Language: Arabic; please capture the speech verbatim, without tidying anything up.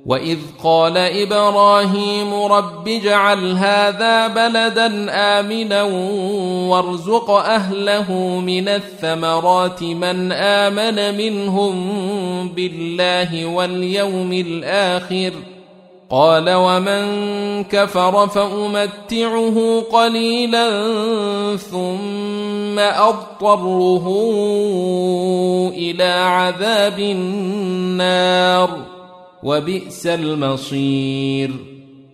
وإذ قال إبراهيم رب اجعل هذا بلدا آمنا وارزق أهله من الثمرات من آمن منهم بالله واليوم الآخر قال ومن كفر فأمتعه قليلا ثم أضطره إلى عذاب النار وبئس المصير.